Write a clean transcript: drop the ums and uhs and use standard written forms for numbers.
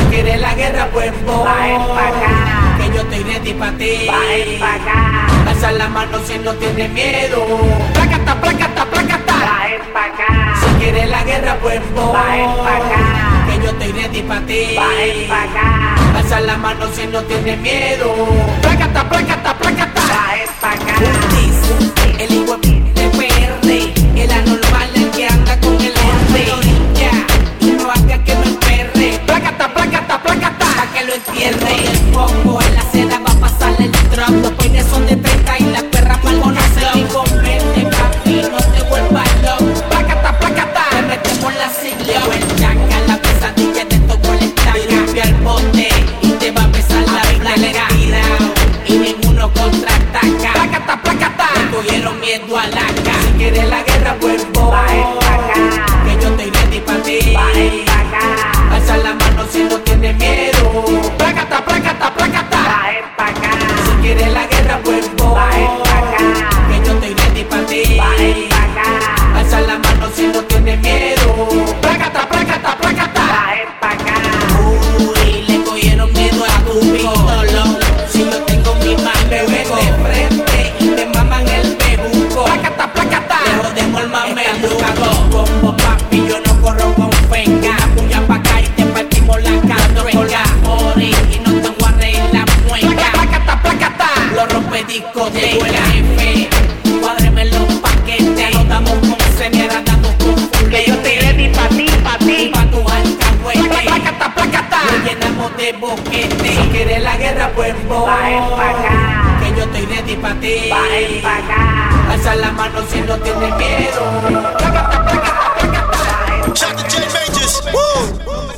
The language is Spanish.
quieres la guerra, pues vos. Bajen pa' acá. Que yo estoy ready pa' ti. Bajen pa' acá. Alza la mano si no tienes miedo. Placata, placata, placata. Bajen pa' acá. Si quieres la guerra, pues vos. Bajen pa' acá. Que yo estoy ready pa' ti. Bajen pa' acá. Alza la mano si no tienes miedo. Placata, placata, placata. Bajen pa' acá. El hijo de PR, el anormal, el que anda con el R. Y no haga que me emperre. Placata, placata, placata. Pa' que lo entierre. El poco en la seda va a pasar el drop. Los peines son de 30 y las perras pa'l conocer. Y comete, papi, no te vuelvas loco. Placata, placata. Te metemos la sigla. El chaca, la pesadilla de todo el estaca. Limpia el bote y te va a pesar la placa. Y ninguno contraataca. Placata, placata. Te cogieron miedo a la cara. Si quieres la guerra, pues vos. Bajen pa' acá. Que yo estoy ready pa' ti. Bajen pa' acá. Alza la mano si no tienes miedo. Placata, placata, placata. Bajen pa' acá. Si quieres la guerra, pues vos. Bajen pa' acá. Que yo estoy ready pa' ti. Bajen pa' acá. Alza la mano si no tienes miedo. Placata, placata, placata. Bajen pa' acá. Uy, le cogieron miedo a tu pistolo. Si yo tengo mi mano, me ven de frente y me maman el bejuco. Placata, placata. Le jodemos el mameluco. Como papi, yo no corro con fenga. Puya pa' acá y te partimos la cadruega. Ori y no te voy a reír la mueca. Placata, placata. Lo rompe discoteca. Jefe, cuádreme los paquetes. Nos damos con señora, damos con fulete. Que yo estoy ready pa' ti, pa' Y ti. pa' tu alcahuete. Placata, placata. Lo llenamos de boquete. Si quieres la guerra, pues vos. Bajen pa' acá. Que yo estoy ready pa' ti. Bajen pa' acá. Alza la mano si no tienes miedo. Placata, placata, placata. Shout to J Majors. Woo!